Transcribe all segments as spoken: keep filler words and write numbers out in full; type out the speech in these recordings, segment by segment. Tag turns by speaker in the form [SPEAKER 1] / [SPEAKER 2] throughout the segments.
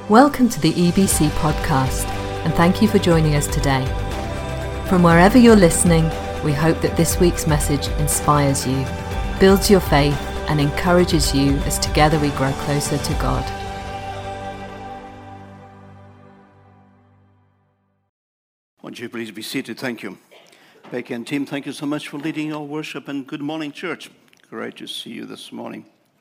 [SPEAKER 1] Welcome to the E B C podcast, and thank you for joining us today. From wherever you're listening, we hope that this week's message inspires you, builds your faith, and encourages you as together we grow closer to God.
[SPEAKER 2] Won't you please be seated? Thank you. Becky and Tim, thank you so much for leading our worship, and good morning, church. Great to see you this morning.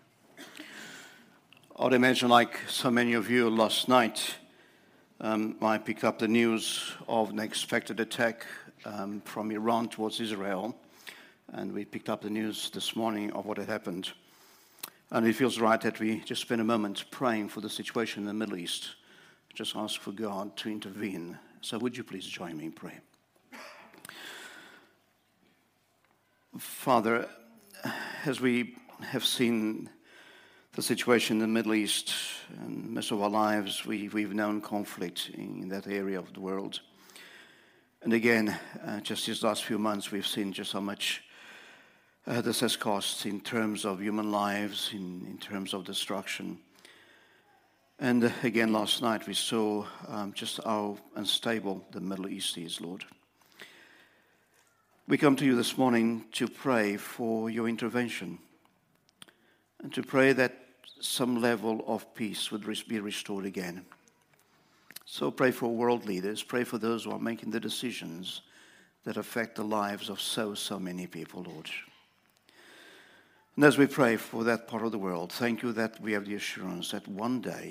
[SPEAKER 2] I'd imagine, like so many of you last night, um, I picked up the news of an expected attack um, from Iran towards Israel, and we picked up the news this morning of what had happened. And it feels right that we just spend a moment praying for the situation in the Middle East. Just ask for God to intervene. So would you please join me in prayer? Father, as we have seen the situation in the Middle East, and most of our lives, we, we've known conflict in that area of the world. And again, uh, just these last few months, we've seen just how much uh, this has cost in terms of human lives, in, in terms of destruction. And uh, again, last night, we saw um, just how unstable the Middle East is, Lord. We come to you this morning to pray for your intervention and to pray that some level of peace would be restored again. So pray for world leaders, pray for those who are making the decisions that affect the lives of so, so many people, Lord. And as we pray for that part of the world, thank you that we have the assurance that one day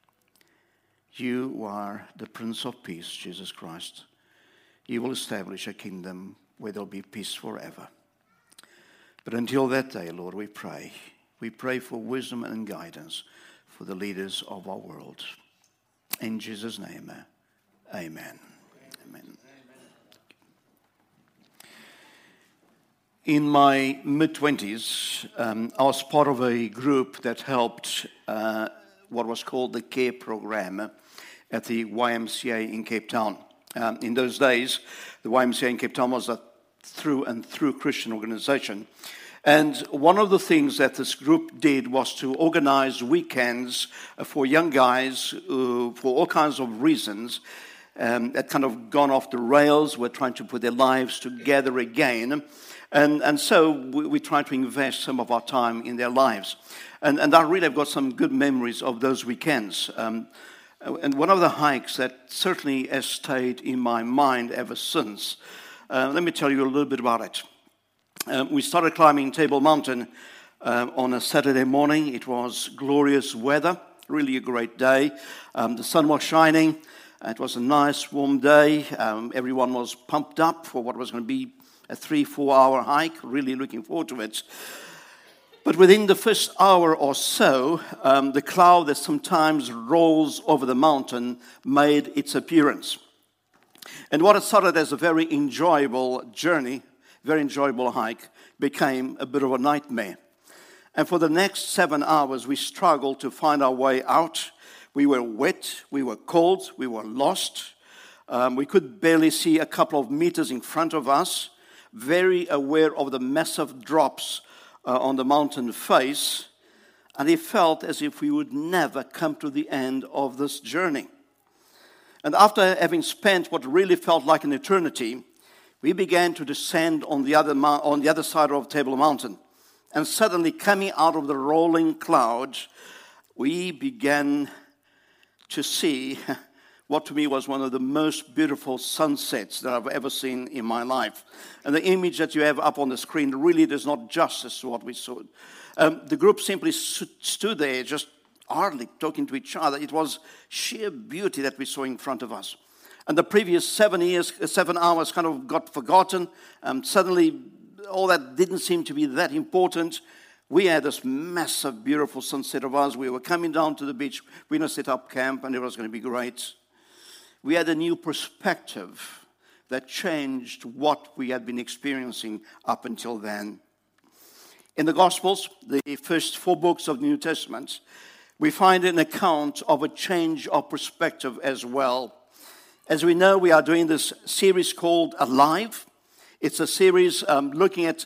[SPEAKER 2] you are the Prince of Peace, Jesus Christ. You will establish a kingdom where there will be peace forever. But until that day, Lord, we pray. We pray for wisdom and guidance for the leaders of our world. In Jesus' name, amen. Amen. In my mid-twenties, um, I was part of a group that helped uh, what was called the CARE program at the Y M C A in Cape Town. Um, in those days, the Y M C A in Cape Town was a through and through Christian organization. And one of the things that this group did was to organize weekends for young guys who, for all kinds of reasons, um, had kind of gone off the rails, were trying to put their lives together again. And, and so we, we tried to invest some of our time in their lives. And, and I really have got some good memories of those weekends. Um, and one of the hikes that certainly has stayed in my mind ever since, uh, let me tell you a little bit about it. Um, we started climbing Table Mountain uh, on a Saturday morning. It was glorious weather, really a great day. Um, the sun was shining. It was a nice, warm day. Um, everyone was pumped up for what was going to be a three, four-hour hike. Really looking forward to it. But within the first hour or so, um, the cloud that sometimes rolls over the mountain made its appearance. And what had started as a very enjoyable journey, very enjoyable hike, became a bit of a nightmare. And for the next seven hours, we struggled to find our way out. We were wet, we were cold, we were lost. Um, we could barely see a couple of meters in front of us, very aware of the massive drops uh, on the mountain face. And it felt as if we would never come to the end of this journey. And after having spent what really felt like an eternity, we began to descend on the other on the other side of Table Mountain. And suddenly, coming out of the rolling clouds, we began to see what to me was one of the most beautiful sunsets that I've ever seen in my life. And the image that you have up on the screen really does not justice to what we saw. Um, the group simply stood there, just hardly talking to each other. It was sheer beauty that we saw in front of us. And the previous seven years, seven hours kind of got forgotten. Um, suddenly, all that didn't seem to be that important. We had this massive, beautiful sunset of us. We were coming down to the beach. We were going to set up camp, and it was going to be great. We had a new perspective that changed what we had been experiencing up until then. In the Gospels, the first four books of the New Testament, we find an account of a change of perspective as well. As we know, we are doing this series called Alive. It's a series um, looking at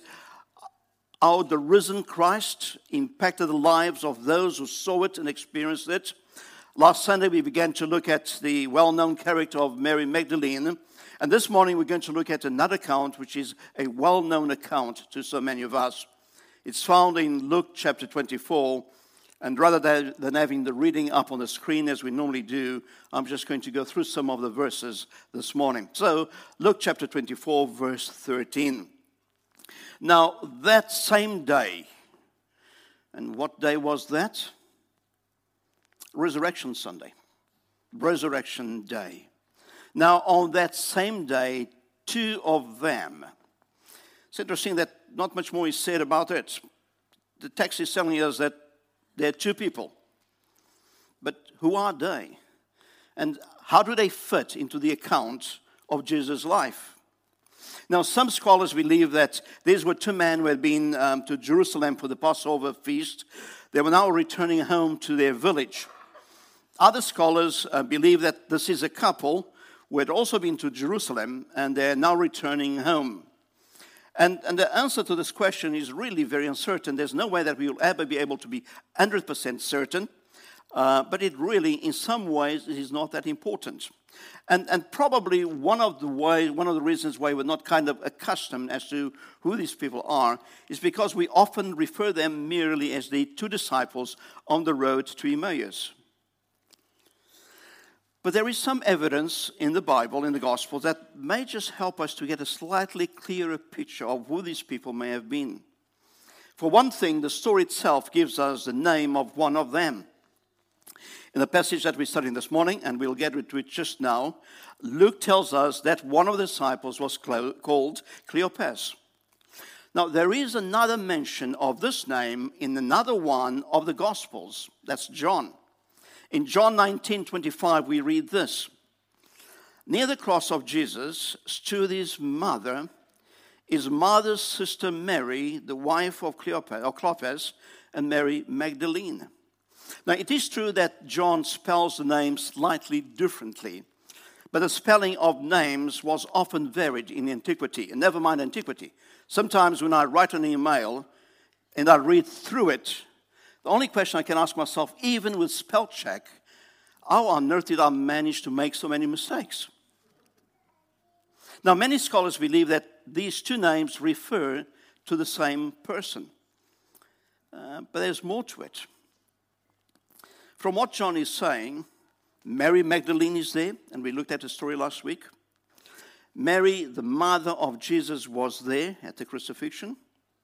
[SPEAKER 2] how the risen Christ impacted the lives of those who saw it and experienced it. Last Sunday, we began to look at the well-known character of Mary Magdalene. And this morning, we're going to look at another account, which is a well-known account to so many of us. It's found in Luke chapter twenty-four. And rather than having the reading up on the screen as we normally do, I'm just going to go through some of the verses this morning. So, Luke chapter twenty-four, verse thirteen. Now, that same day, and what day was that? Resurrection Sunday. Resurrection Day. Now, on that same day, two of them. It's interesting that not much more is said about it. The text is telling us that there are two people. But who are they? And how do they fit into the account of Jesus' life? Now, some scholars believe that these were two men who had been um, to Jerusalem for the Passover feast. They were now returning home to their village. Other scholars uh, believe that this is a couple who had also been to Jerusalem and they're now returning home. And, and the answer to this question is really very uncertain. There's no way that we will ever be able to be one hundred percent certain, uh, but it really, in some ways, it is not that important. And, and probably one of the way, one of the reasons why we're not kind of accustomed as to who these people are is because we often refer them merely as the two disciples on the road to Emmaus. But there is some evidence in the Bible, in the Gospels, that may just help us to get a slightly clearer picture of who these people may have been. For one thing, the story itself gives us the name of one of them. In the passage that we studied this morning, and we'll get to it just now, Luke tells us that one of the disciples was called Cleopas. Now, there is another mention of this name in another one of the Gospels. That's John. In John nineteen twenty-five, we read this. Near the cross of Jesus stood his mother, his mother's sister Mary, the wife of Cleopas, or Clopas, and Mary Magdalene. Now, it is true that John spells the name slightly differently, but the spelling of names was often varied in antiquity, and never mind antiquity. Sometimes when I write an email and I read through it, the only question I can ask myself, even with spell check, how on earth did I manage to make so many mistakes? Now, many scholars believe that these two names refer to the same person. Uh, but there's more to it. From what John is saying, Mary Magdalene is there, and we looked at the story last week. Mary, the mother of Jesus, was there at the crucifixion.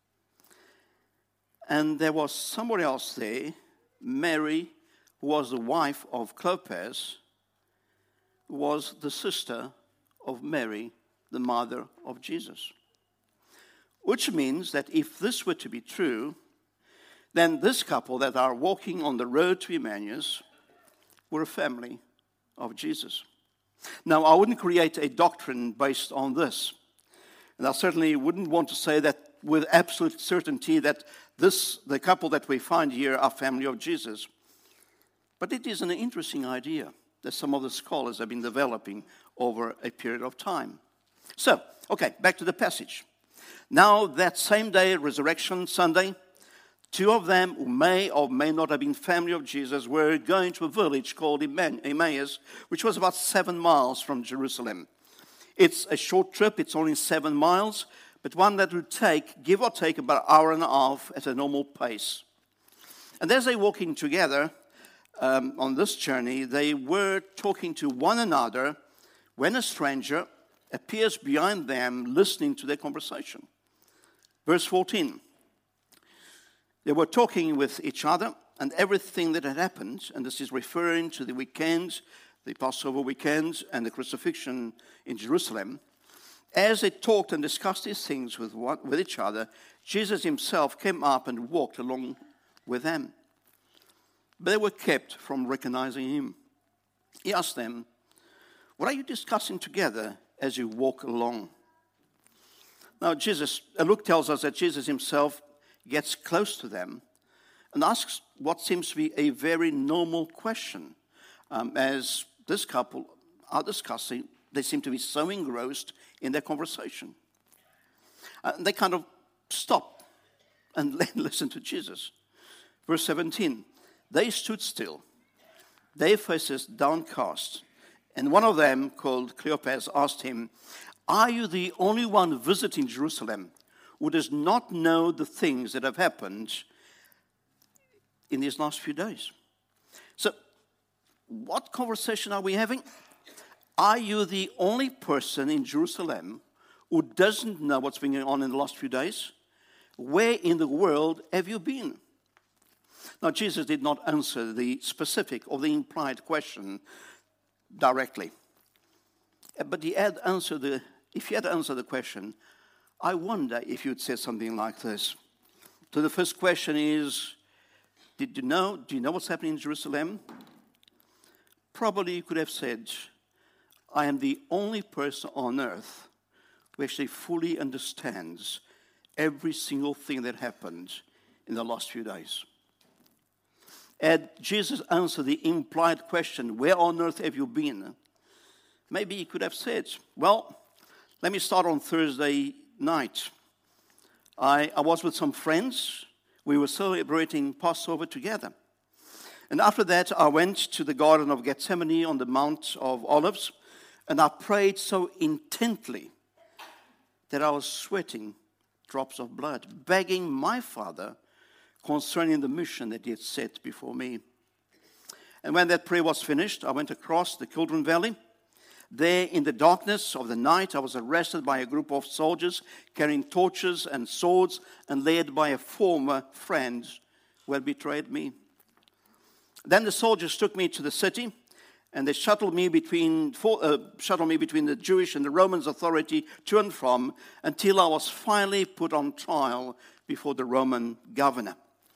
[SPEAKER 2] And there was somebody else there, Mary, who was the wife of Clopas, who was the sister of Mary, the mother of Jesus. Which means that if this were to be true, then this couple that are walking on the road to Emmaus were a family of Jesus. Now, I wouldn't create a doctrine based on this. And I certainly wouldn't want to say that with absolute certainty that this, the couple that we find here are family of Jesus. But it is an interesting idea that some of the scholars have been developing over a period of time. So, okay, back to the passage. Now, that same day, Resurrection Sunday, two of them who may or may not have been family of Jesus were going to a village called Emmaus, which was about seven miles from Jerusalem. It's a short trip, it's only seven miles, but one that would take, give or take, about an hour and a half at a normal pace. And as they were walking together um, on this journey, they were talking to one another when a stranger appears behind them, listening to their conversation. Verse fourteen. They were talking with each other and everything that had happened, and this is referring to the weekend, the Passover weekend, and the crucifixion in Jerusalem. As they talked and discussed these things with, one, with each other, Jesus himself came up and walked along with them. But they were kept from recognizing him. He asked them, "What are you discussing together as you walk along?" Now, Jesus, Luke tells us that Jesus himself gets close to them and asks what seems to be a very normal question. Um, as this couple are discussing, they seem to be so engrossed in their conversation. Uh, they kind of stop and listen to Jesus. Verse seventeen, they stood still, their faces downcast. And one of them, called Cleopas, asked him, "Are you the only one visiting Jerusalem who does not know the things that have happened in these last few days?" So, what conversation are we having? Are you the only person in Jerusalem who doesn't know what's been going on in the last few days? Where in the world have you been? Now, Jesus did not answer the specific or the implied question directly. But he had answered the, if he had answered the question, I wonder if you'd say something like this. So the first question is, did you know, do you know what's happening in Jerusalem? Probably you could have said, I am the only person on earth who actually fully understands every single thing that happened in the last few days. Had Jesus answered the implied question, where on earth have you been? Maybe he could have said, well, let me start on Thursday night. I, I was with some friends. We were celebrating Passover together. And after that, I went to the Garden of Gethsemane on the Mount of Olives, and I prayed so intently that I was sweating drops of blood, begging my Father concerning the mission that he had set before me. And when that prayer was finished, I went across the Kidron Valley. There, in the darkness of the night, I was arrested by a group of soldiers carrying torches and swords and led by a former friend who had betrayed me. Then the soldiers took me to the city, and they shuttled me between uh, shuttled me between the Jewish and the Roman authority to and from until I was finally put on trial before the Roman governor.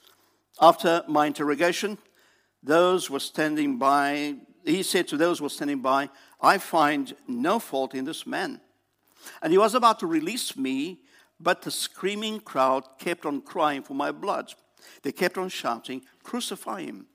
[SPEAKER 2] After my interrogation, those were standing by, he said to those who were standing by, I find no fault in this man. And he was about to release me, but the screaming crowd kept on crying for my blood. They kept on shouting, crucify him.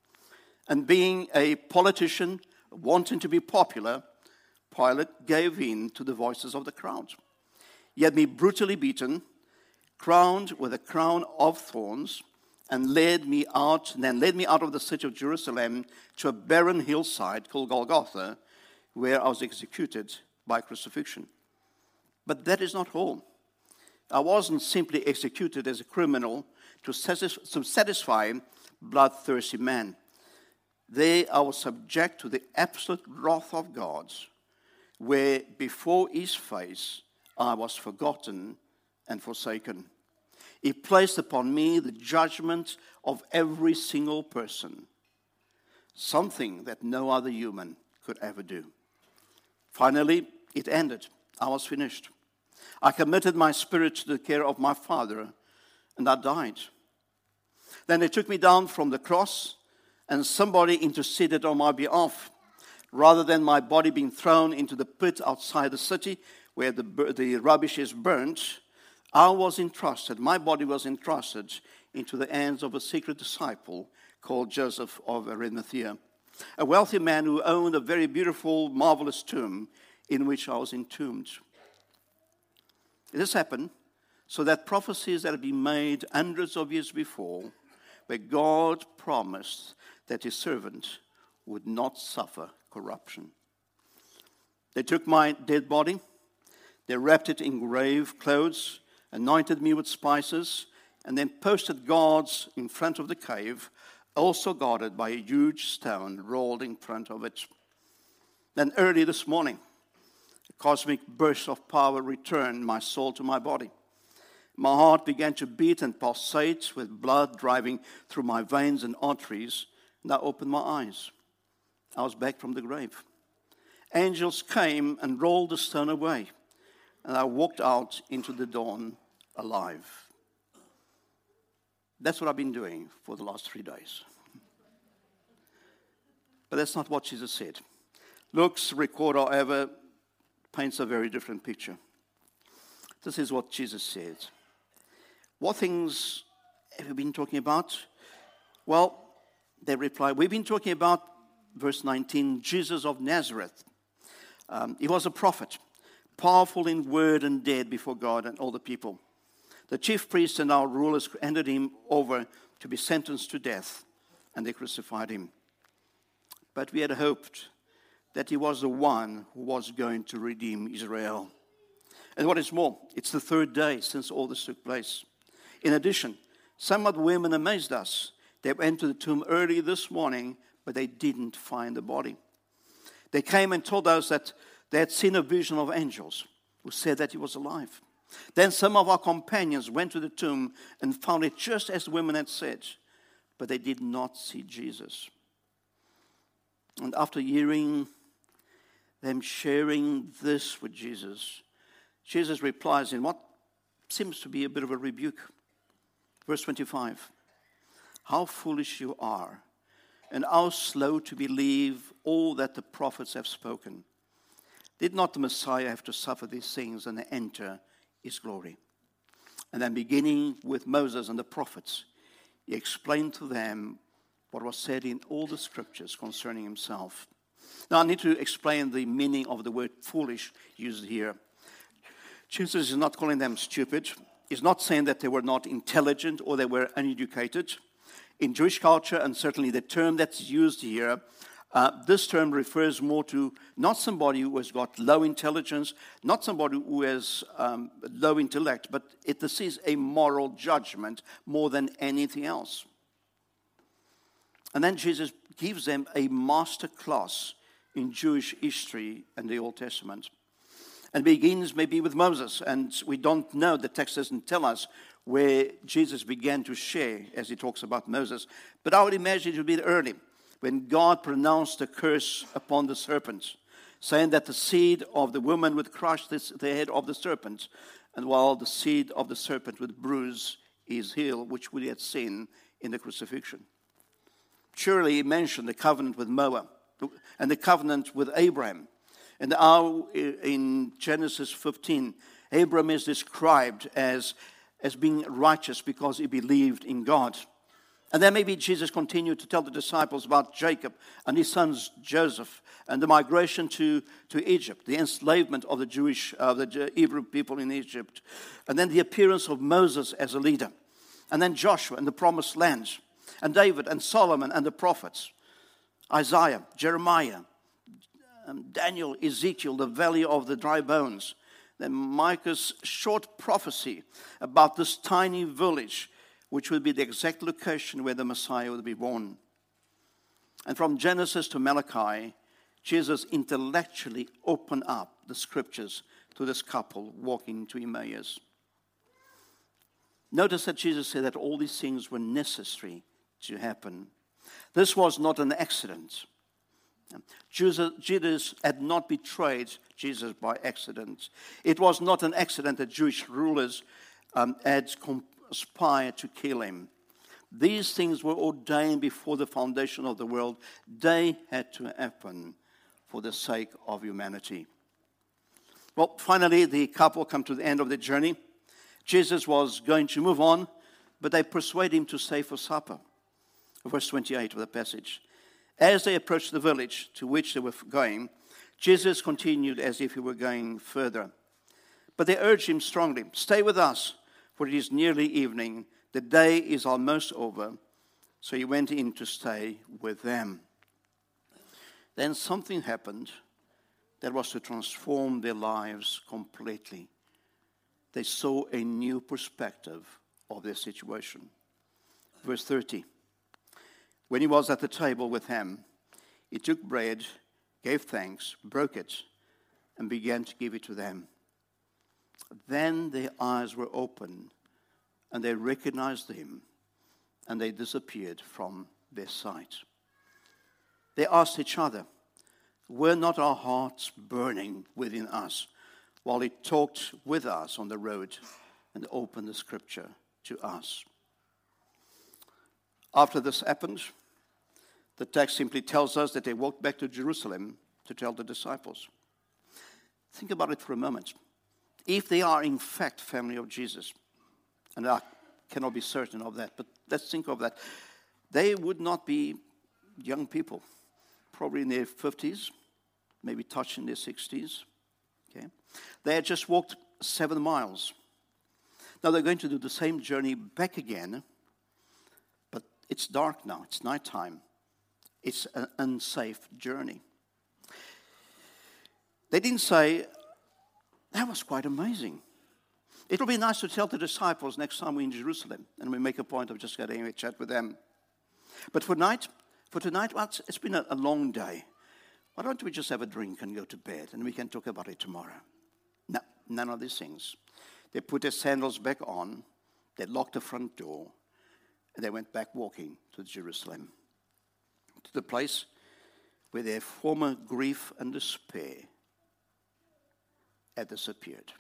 [SPEAKER 2] And being a politician, wanting to be popular, Pilate gave in to the voices of the crowd. He had me brutally beaten, crowned with a crown of thorns, and led me out, and then led me out of the city of Jerusalem to a barren hillside called Golgotha, where I was executed by crucifixion. But that is not all. I wasn't simply executed as a criminal to satisfy bloodthirsty man. There I was subject to the absolute wrath of God, where before his face I was forgotten and forsaken. He placed upon me the judgment of every single person, something that no other human could ever do. Finally, it ended. I was finished. I committed my spirit to the care of my Father, and I died. Then they took me down from the cross, and somebody interceded on my behalf. Rather than my body being thrown into the pit outside the city where the, the rubbish is burnt, I was entrusted, my body was entrusted into the hands of a secret disciple called Joseph of Arimathea, a wealthy man who owned a very beautiful, marvelous tomb in which I was entombed. This happened so that prophecies that had been made hundreds of years before, where God promised that his servant would not suffer corruption. They took my dead body, they wrapped it in grave clothes, anointed me with spices, and then posted guards in front of the cave, also guarded by a huge stone rolled in front of it. Then early this morning, a cosmic burst of power returned my soul to my body. My heart began to beat and pulsate with blood driving through my veins and arteries, and I opened my eyes. I was back from the grave. Angels came and rolled the stone away, and I walked out into the dawn alive. That's what I've been doing for the last three days. But that's not what Jesus said. Luke's record, however, paints a very different picture. This is what Jesus said. What things have you been talking about? Well, they replied, we've been talking about, verse nineteen, Jesus of Nazareth. Um, he was a prophet, powerful in word and deed before God and all the people. The chief priests and our rulers handed him over to be sentenced to death, and they crucified him. but we had hoped that he was the one who was going to redeem Israel. And what is more, it's the third day since all this took place. In addition, some of the women amazed us. They went to the tomb early this morning, but they didn't find the body. They came and told us that they had seen a vision of angels who said that he was alive. Then some of our companions went to the tomb and found it just as the women had said, but they did not see Jesus. And after hearing them sharing this with Jesus, Jesus replies in what seems to be a bit of a rebuke. Verse twenty-five, how foolish you are, and how slow to believe all that the prophets have spoken. Did not the Messiah have to suffer these things and enter his glory? And then beginning with Moses and the prophets, he explained to them what was said in all the scriptures concerning himself. Now I need to explain the meaning of the word foolish used here. Jesus is not calling them stupid. He's not saying that they were not intelligent or they were uneducated. In Jewish culture, and certainly the term that's used here, uh, this term refers more to not somebody who has got low intelligence, not somebody who has um, low intellect, but it, this is a moral judgment more than anything else. And then Jesus gives them a master class in Jewish history and the Old Testament. And begins maybe with Moses, and we don't know, the text doesn't tell us where Jesus began to share as he talks about Moses. But I would imagine it would be early, when God pronounced the curse upon the serpent, saying that the seed of the woman would crush this, the head of the serpent, and while the seed of the serpent would bruise his heel, which we had seen in the crucifixion. Surely he mentioned the covenant with Noah and the covenant with Abraham. And how in Genesis fifteen, Abraham is described as, as being righteous because he believed in God. And then maybe Jesus continued to tell the disciples about Jacob and his sons Joseph and the migration to, to Egypt, the enslavement of the Jewish, uh, the Hebrew people in Egypt, and then the appearance of Moses as a leader, and then Joshua and the promised land, and David and Solomon and the prophets, Isaiah, Jeremiah, um, Daniel, Ezekiel, the valley of the dry bones, then Micah's short prophecy about this tiny village, which would be the exact location where the Messiah would be born. And from Genesis to Malachi, Jesus intellectually opened up the scriptures to this couple walking to Emmaus. Notice that Jesus said that all these things were necessary to happen. This was not an accident. Judas had not betrayed Jesus by accident. It was not an accident that Jewish rulers um, had conspired to kill him. These things were ordained before the foundation of the world. They had to happen for the sake of humanity. Well, finally, the couple come to the end of their journey. Jesus was going to move on, but they persuade him to stay for supper. Verse twenty-eight of the passage. As they approached the village to which they were going, Jesus continued as if he were going further. But they urged him strongly, "Stay with us, for it is nearly evening. The day is almost over." So he went in to stay with them. Then something happened that was to transform their lives completely. They saw a new perspective of their situation. Verse thirty. When he was at the table with them, he took bread, gave thanks, broke it, and began to give it to them. Then their eyes were opened, and they recognized him, and they disappeared from their sight. They asked each other, "Were not our hearts burning within us while he talked with us on the road and opened the scripture to us?" After this happened, the text simply tells us that they walked back to Jerusalem to tell the disciples. Think about it for a moment. If they are in fact family of Jesus, and I cannot be certain of that, but let's think of that. They would not be young people, probably in their fifties, maybe touching their sixties. Okay, they had just walked seven miles. Now they're going to do the same journey back again, but it's dark now, it's nighttime. It's an unsafe journey. They didn't say, that was quite amazing. It'll be nice to tell the disciples next time we're in Jerusalem, and we make a point of just getting a chat with them. But for tonight, for tonight, well, it's, it's been a, a long day. Why don't we just have a drink and go to bed, and we can talk about it tomorrow? No, none of these things. They put their sandals back on, they locked the front door, and they went back walking to Jerusalem, to the place where their former grief and despair had disappeared.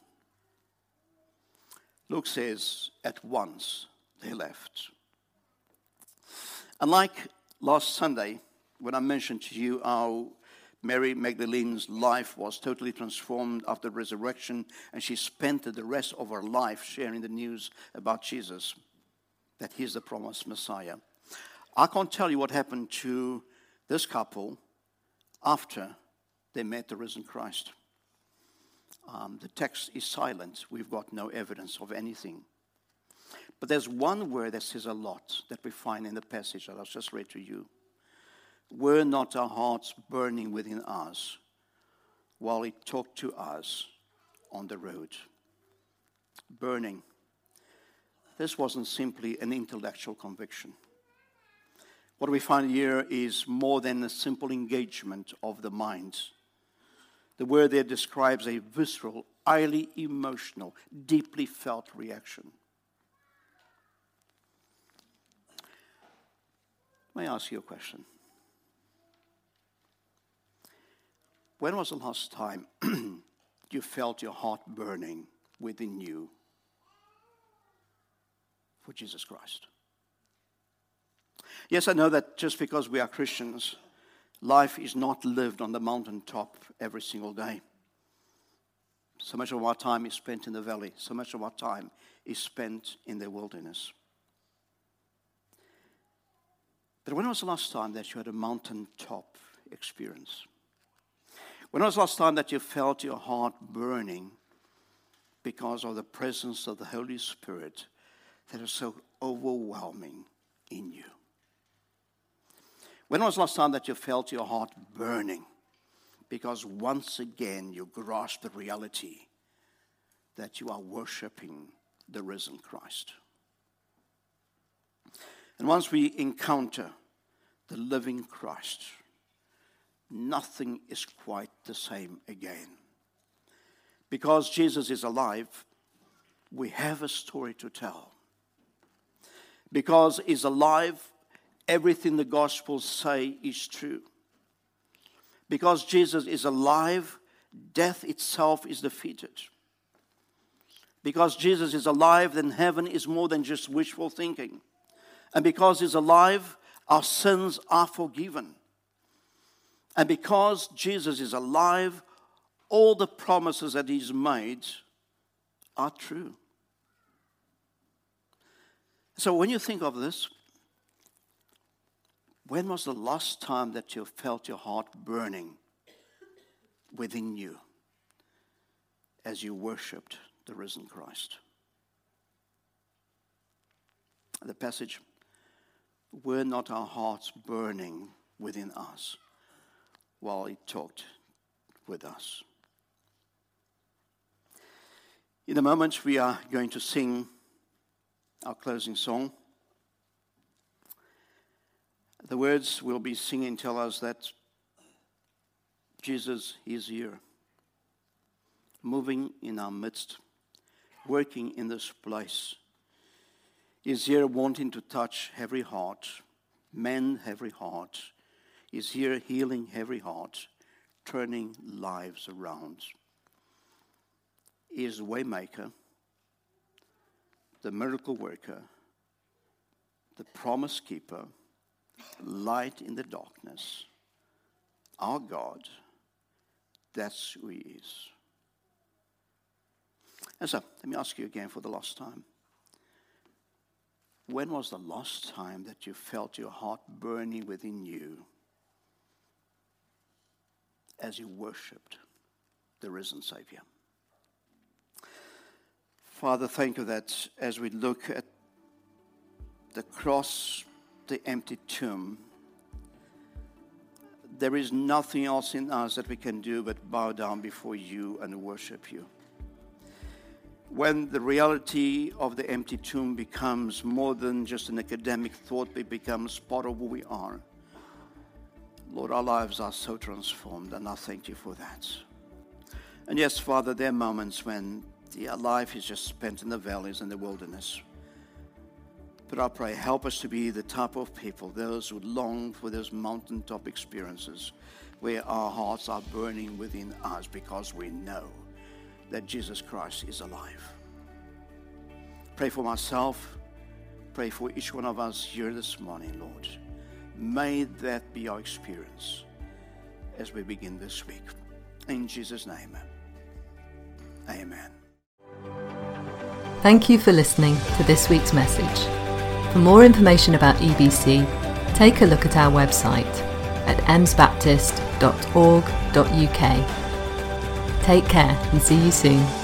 [SPEAKER 2] Luke says, at once they left. Unlike last Sunday, when I mentioned to you how Mary Magdalene's life was totally transformed after the resurrection, and she spent the rest of her life sharing the news about Jesus, that he's the promised Messiah. I can't tell you what happened to this couple after they met the risen Christ. Um, the text is silent. We've got no evidence of anything. But there's one word that says a lot that we find in the passage that I've just read to you. Were not our hearts burning within us while he talked to us on the road? Burning. This wasn't simply an intellectual conviction. What we find here is more than a simple engagement of the mind. The word there describes a visceral, highly emotional, deeply felt reaction. May I ask you a question? When was the last time you felt your heart burning within you for Jesus Christ? Yes, I know that just because we are Christians, life is not lived on the mountaintop every single day. So much of our time is spent in the valley. So much of our time is spent in the wilderness. But when was the last time that you had a mountaintop experience? When was the last time that you felt your heart burning because of the presence of the Holy Spirit that is so overwhelming in you? When was the last time that you felt your heart burning because once again you grasped the reality that you are worshiping the risen Christ? And once we encounter the living Christ, nothing is quite the same again. Because Jesus is alive, we have a story to tell. Because he's alive, everything the Gospels say is true. Because Jesus is alive, death itself is defeated. Because Jesus is alive, then heaven is more than just wishful thinking. And because he's alive, our sins are forgiven. And because Jesus is alive, all the promises that he's made are true. So when you think of this, when was the last time that you felt your heart burning within you as you worshipped the risen Christ? The passage, were not our hearts burning within us while he talked with us? In a moment, we are going to sing our closing song. The words we'll be singing tell us that Jesus is here, moving in our midst, working in this place. He's here wanting to touch every heart, mend every heart. He's here healing every heart, turning lives around. He is the way maker, the miracle worker, the promise keeper, light in the darkness. Our God, that's who he is. And so, let me ask you again for the last time. When was the last time that you felt your heart burning within you as you worshipped the risen Savior? Father, thank you that as we look at the cross, the empty tomb, there is nothing else in us that we can do but bow down before you and worship you. When the reality of the empty tomb becomes more than just an academic thought, it becomes part of who we are. Lord, our lives are so transformed, and I thank you for that. And yes, Father, there are moments when the life is just spent in the valleys and the wilderness. But I pray, help us to be the type of people, those who long for those mountaintop experiences where our hearts are burning within us because we know that Jesus Christ is alive. Pray for myself. Pray for each one of us here this morning, Lord. May that be our experience as we begin this week. In Jesus' name, amen.
[SPEAKER 1] Thank you for listening to this week's message. For more information about E B C, take a look at our website at ems baptist dot org dot u k. Take care and see you soon.